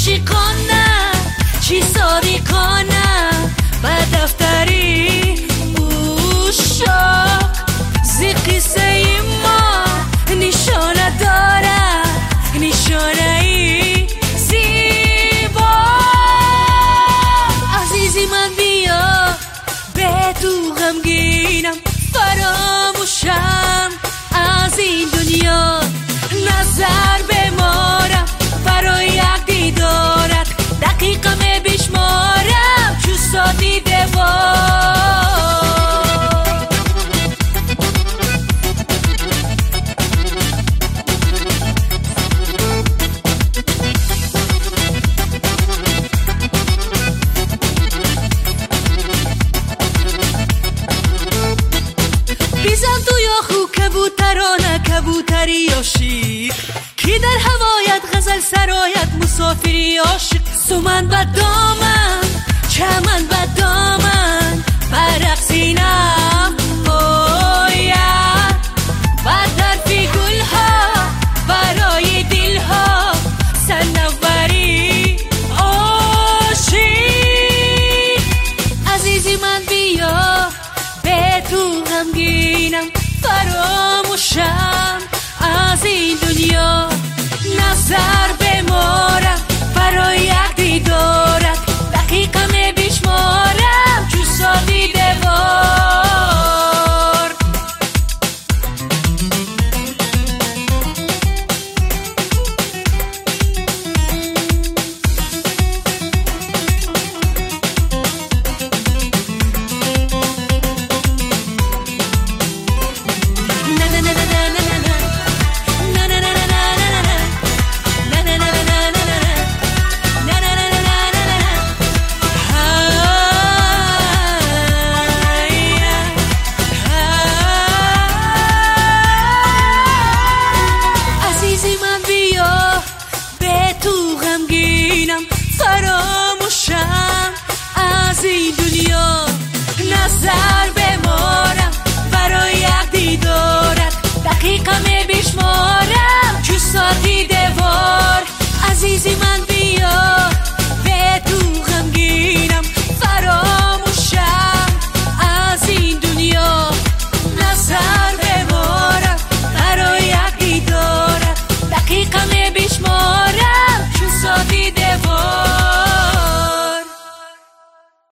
عاشقانه چی صادقانه با دفتری اوشاق زی قصه ما نشانه داره نشانه ای زیبا عزیزی من بیا به تو غمگینم فراموشم از این دنیا نظر بمارم برای یک دیدارت دقیقه بشمارم چو سادی دوار بیزن تو یا خو کبوترانه کبوتری یا شیر کی در هوایت غزل سرایت مسافری عاشق سومن با دامن چمن با دامن